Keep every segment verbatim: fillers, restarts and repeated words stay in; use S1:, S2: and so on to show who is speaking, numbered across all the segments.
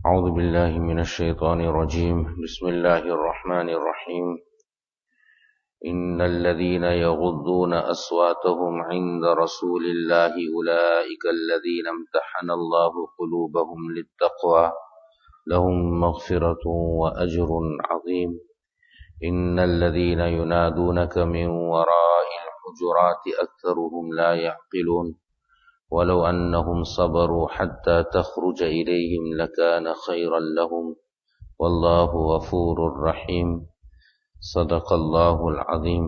S1: أعوذ بالله من الشيطان الرجيم بسم الله الرحمن الرحيم إن الذين يغضون أصواتهم عند رسول الله أولئك الذين امتحن الله قلوبهم للتقوى لهم مغفرة وأجر عظيم إن الذين ينادونك من وراء الحجرات أكثرهم لا يعقلون ولو أنهم صبروا حتى تخرج إليهم لكان خيرا لهم والله غفور رحيم صدق الله العظيم.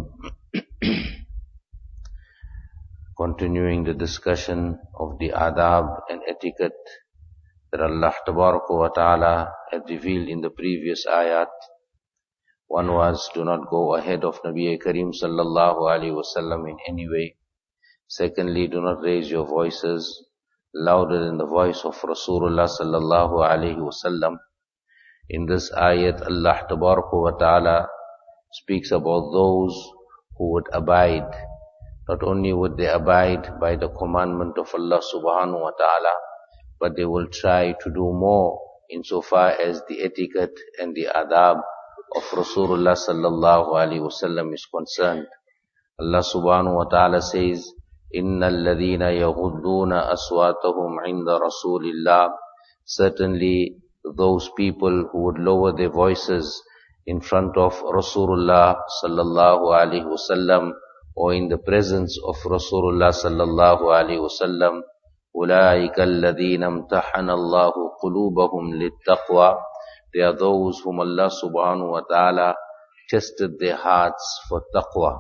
S1: Continuing the discussion of the adab and etiquette that Allah Tabaraka wa Ta'ala had revealed in the previous ayat. One was, do not go ahead of Nabi Kareem sallallahu alayhi wasallam in any way. Secondly, do not raise your voices louder than the voice of Rasulullah sallallahu alayhi wasallam. In this ayat, Allah Tabaraka wa Ta'ala speaks about those who would abide. Not only would they abide by the commandment of Allah subhanahu wa ta'ala, but they will try to do more insofar as the etiquette and the adab of Rasulullah sallallahu alayhi wasallam is concerned. Allah subhanahu wa ta'ala says, إِنَّ الَّذِينَ يَغُضُّونَ أَصْوَاتَهُمْ عِنْدَ رَسُولِ اللَّهِ. Certainly those people who would lower their voices in front of Rasulullah sallallahu alayhi wasallam or in the presence of Rasulullah sallallahu alayhi wasallam, أُولَٰئِكَ الَّذِينَ امْتَحَنَ اللَّهُ قُلُوبَهُمْ لِلتَّقْوَى. They are those whom Allah subhanahu wa ta'ala tested their hearts for taqwa.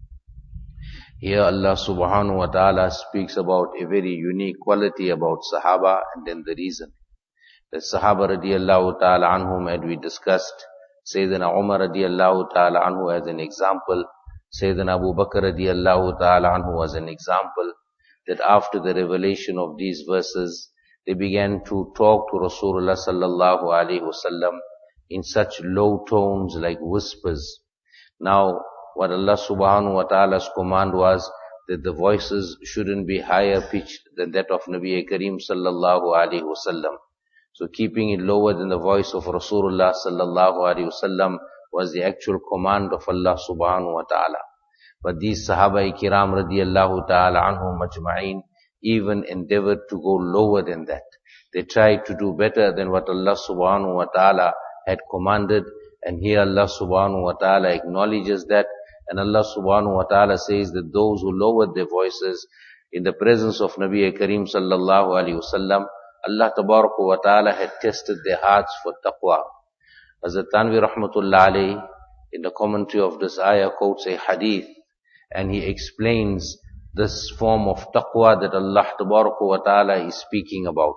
S1: Here Allah subhanahu wa ta'ala speaks about a very unique quality about Sahaba, and then the reason. The Sahaba radiyallahu ta'ala anhum, as we discussed, Sayyidina Umar radiyallahu ta'ala anhu as an example, Sayyidina Abu Bakr radiyallahu ta'ala anhu as an example, that after the revelation of these verses, they began to talk to Rasulullah sallallahu alayhi wasallam in such low tones like whispers. Now, what Allah subhanahu wa ta'ala's command was that the voices shouldn't be higher pitched than that of Nabi Kareem sallallahu alayhi wasallam. So keeping it lower than the voice of Rasulullah sallallahu alayhi wasallam was the actual command of Allah subhanahu wa ta'ala. But these Sahaba Kiram radiyallahu ta'ala anhum majma'in even endeavored to go lower than that. They tried to do better than what Allah subhanahu wa ta'ala had commanded, and here Allah subhanahu wa ta'ala acknowledges that. And Allah subhanahu wa ta'ala says that those who lowered their voices in the presence of Nabi Kareem sallallahu alayhi wasallam, Allah tabaraka wa ta'ala had tested their hearts for taqwa. Hazrat Tanvi rahmatullah alayhi, in the commentary of this ayah, quotes a hadith, and he explains this form of taqwa that Allah tabaraka wa ta'ala is speaking about.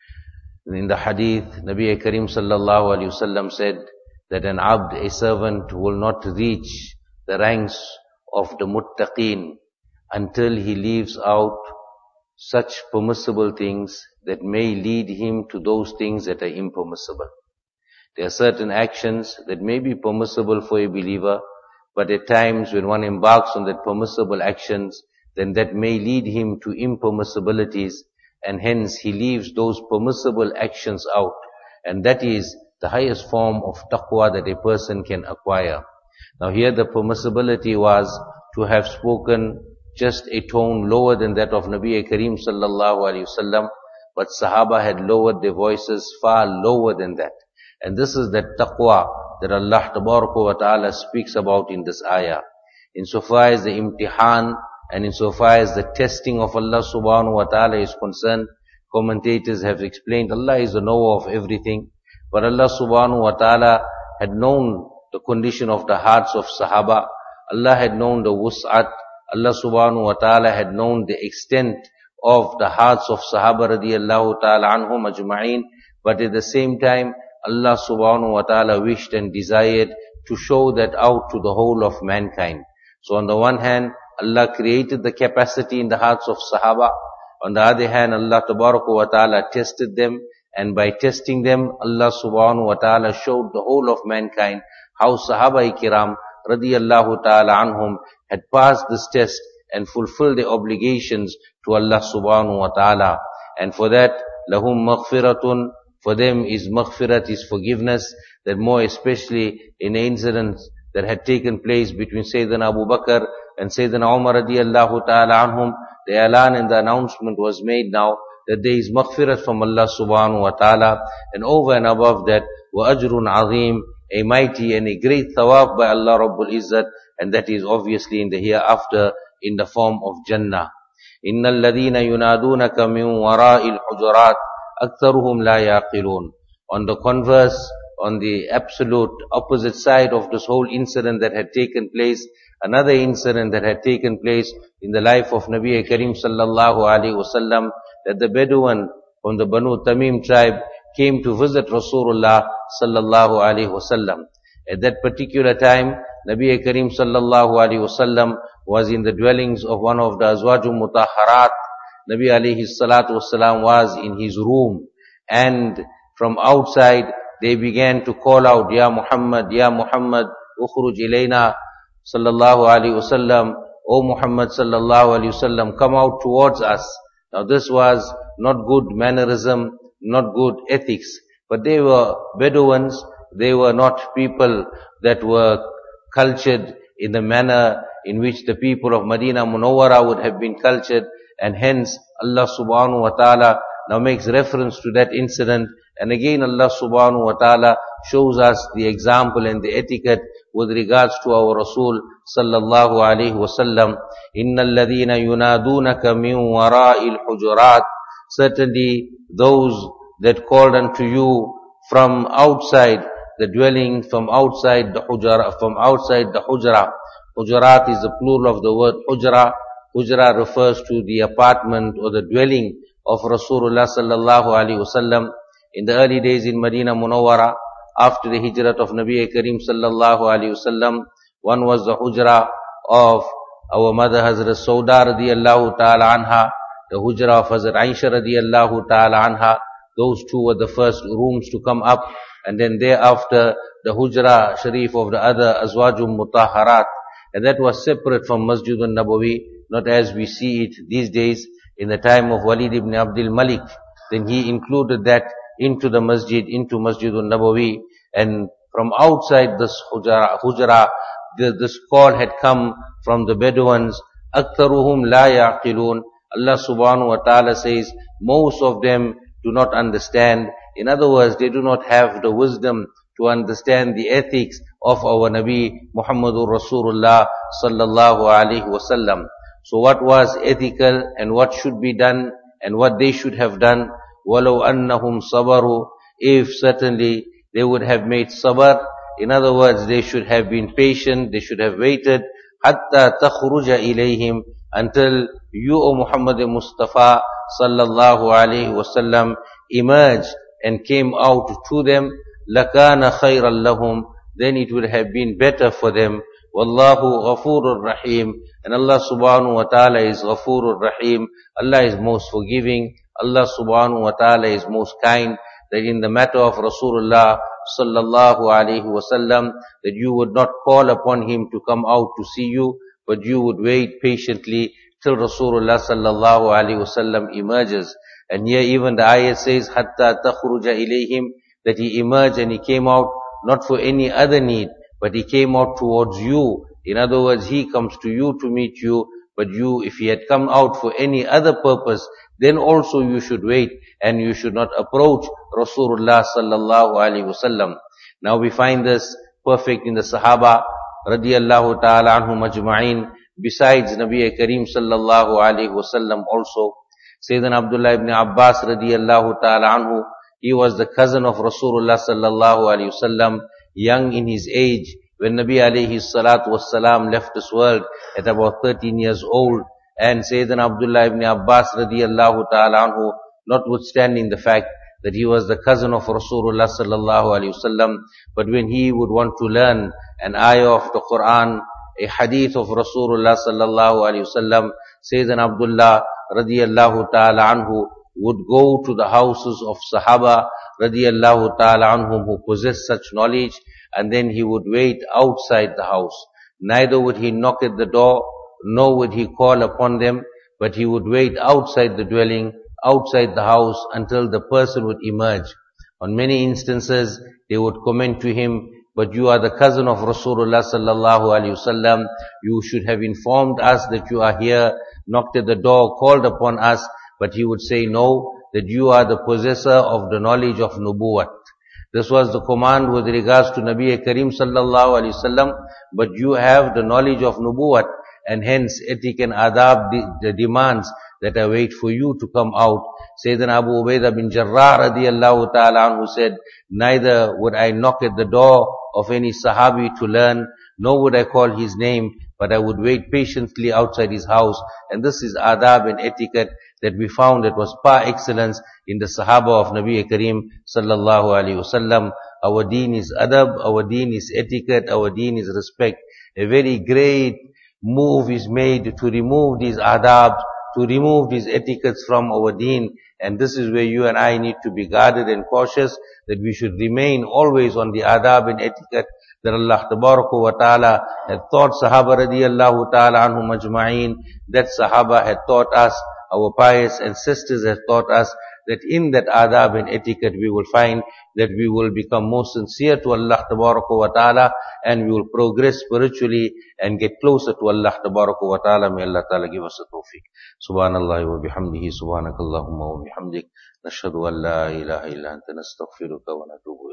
S1: In the hadith, Nabi Kareem sallallahu alayhi wasallam said that an abd, a servant, will not reach the ranks of the muttaqeen until he leaves out such permissible things that may lead him to those things that are impermissible. There are certain actions that may be permissible for a believer, but at times when one embarks on that permissible actions, then that may lead him to impermissibilities, and hence he leaves those permissible actions out. And that is the highest form of taqwa that a person can acquire. Now here the permissibility was to have spoken just a tone lower than that of Nabi Kareem sallallahu alayhi wasallam, but Sahaba had lowered their voices far lower than that. And this is that taqwa that Allah tabaraka wa ta'ala speaks about in this ayah. Insofar as the imtihan and insofar as the testing of Allah subhanahu wa ta'ala is concerned, commentators have explained Allah is the knower of everything, but Allah subhanahu wa ta'ala had known the condition of the hearts of Sahaba. Allah had known the wus'at. Allah subhanahu wa ta'ala had known the extent of the hearts of Sahaba radiyallahu ta'ala anhum ajma'in. But at the same time, Allah subhanahu wa ta'ala wished and desired to show that out to the whole of mankind. So on the one hand, Allah created the capacity in the hearts of Sahaba. On the other hand, Allah tabaraka wa ta'ala tested them. And by testing them, Allah subhanahu wa ta'ala showed the whole of mankind how Sahaba Kiram radiyallahu ta'ala anhum had passed this test and fulfilled their obligations to Allah subhanahu wa ta'ala. And for that, lahum maghfiratun For them is maghfirat, is forgiveness, that more especially in the incidents that had taken place between Sayyidina Abu Bakr and Sayyidina Umar radiyallahu ta'ala anhum, the elan and the announcement was made now that there is maghfirat from Allah subhanahu wa ta'ala, and over and above that, wa ajrun azim, a mighty and a great thawab by Allah Rabbul Izzat, and that is obviously in the hereafter in the form of Jannah. إِنَّ الَّذِينَ يُنَادُونَكَ مِنْ وَرَاءِ الْحُجُرَاتِ أَكْثَرُهُمْ لَا يَعْقِلُونَ. On the converse, on the absolute opposite side of this whole incident that had taken place, another incident that had taken place in the life of Nabi Karim sallallahu alaihi wasallam, that the Bedouin from the Banu Tamim tribe came to visit Rasulullah sallallahu alaihi wasallam. At that particular time, Nabi Karim sallallahu alaihi wasallam was in the dwellings of one of the Azwajul Mutahharat. Nabi alayhi salatu wasalam was in his room, and from outside they began to call out, Ya Muhammad, Ya Muhammad, ukhruj ilayna sallallahu alayhi wasallam, O Muhammad sallallahu alayhi wasallam, come out towards us. Now this was not good mannerism, not good ethics, but they were Bedouins, they were not people that were cultured in the manner in which the people of Medina Munawwara would have been cultured, and hence Allah subhanahu wa ta'ala now makes reference to that incident, and again Allah subhanahu wa ta'ala shows us the example and the etiquette with regards to our Rasul sallallahu alayhi wa sallam. Innal ladhina yunadunaka min wara'il hujurat, certainly those that called unto you from outside the dwelling, from outside the hujra, from outside the hujra. Hujurat is the plural of the word hujra. Hujra refers to the apartment or the dwelling of Rasulullah sallallahu alaihi wasallam. In the early days in Medina Munawwara, after the hijrat of Nabi Karim sallallahu alaihi wasallam, one was the hujra of our mother Hazrat Sauda radiyallahu ta'ala anha, the hujra of Hazrat Aisha radiyallahu ta'ala anha. Those two were the first rooms to come up, and then thereafter the hujra sharif of the other Azwajum Mutahharat, and that was separate from Masjidun Nabawi, not as we see it these days. In the time of Walid ibn Abdul Malik, then he included that into the masjid, into Masjidun Nabawi, and from outside this hujra, hujra the, this call had come from the Bedouins, أَكْثَرُهُمْ لَا يَعْقِلُونَ. Allah subhanahu wa ta'ala says, most of them do not understand. In other words, they do not have the wisdom to understand the ethics of our Nabi Muhammadur Rasulullah sallallahu alaihi wasallam. So what was ethical and what should be done and what they should have done? وَلَوْ أَنَّهُمْ صَبَرُوا, if certainly they would have made sabr. In other words, they should have been patient, they should have waited حَتَّى تَخْرُجَ إِلَيْهِمْ, until you, O Muhammad Mustafa sallallahu alaihi wasallam, emerged and came out to them. لَكَانَ خَيْرًا لَهُمْ, then it would have been better for them. Wallahu Ghafurur Rahim, and Allah subhanahu wa ta'ala is Ghafurur Rahim. Allah is most forgiving. Allah subhanahu wa ta'ala is most kind. That in the matter of Rasulullah sallallahu alaihi wasallam, that you would not call upon him to come out to see you, but you would wait patiently till Rasulullah sallallahu alaihi wasallam emerges. And here even the ayat says, Hatta takhruja ilayhim, that he emerged and he came out not for any other need, but he came out towards you. In other words, he comes to you to meet you, but you, if he had come out for any other purpose, then also you should wait and you should not approach Rasulullah sallallahu alaihi wasallam. Now we find this perfect in the Sahaba radiyallahu ta'ala anhum ajma'in. Besides Nabi Karim sallallahu alaihi wasallam also, Sayyidina Abdullah ibn Abbas radiyallahu ta'ala anhu, he was the cousin of Rasulullah sallallahu alaihi wasallam, young in his age, when Nabi alayhi salatu wassalam left this world at about thirteen years old. And Sayyidina Abdullah ibn Abbas radiyallahu ta'ala anhu, notwithstanding the fact that he was the cousin of Rasulullah sallallahu alaihi wasallam, but when he would want to learn an ayah of the Quran, a hadith of Rasulullah sallallahu alaihi wasallam, Sayyidina Abdullah radiyallahu ta'ala anhu would go to the houses of Sahaba radiyallahu ta'ala anhum who possessed such knowledge, and then he would wait outside the house. Neither would he knock at the door, nor would he call upon them, but he would wait outside the dwelling, outside the house, until the person would emerge. On many instances, they would comment to him, but you are the cousin of Rasulullah sallallahu alaihi wasallam. You should have informed us that you are here, knocked at the door, called upon us. But he would say, no, that you are the possessor of the knowledge of nubuwwat. This was the command with regards to Nabi Karim sallallahu alaihi wasallam, but you have the knowledge of nubuwwat, and hence etiquette and adab, the, the demands that I wait for you to come out. Sayyidina Abu Ubaidah bin Jarrah radiyallahu ta'ala anhu said, neither would I knock at the door of any Sahabi to learn, nor would I call his name, but I would wait patiently outside his house. And this is adab and etiquette that we found that was par excellence in the Sahaba of Nabi Karim sallallahu alaihi wasallam. Our deen is adab, our deen is etiquette, our deen is respect. A very great move is made to remove these adabs, to remove these etiquettes from our deen. And this is where you and I need to be guarded and cautious, that we should remain always on the adab and etiquette that Allah tabaraka wa ta'ala had taught Sahaba radiyallahu ta'ala anhum ajma'een, that Sahaba had taught us, our pious ancestors have taught us, that in that adab and etiquette we will find that we will become more sincere to Allah tabaraka wa ta'ala, and we will progress spiritually and get closer to Allah tabaraka wa ta'ala. May Allah ta'ala give us a tawfiq. Subhanallah wa bihamdihi, subhanakallahumma wa bihamdik, nashhadu an la ilaha illa anta nastaghfiruka wa natubu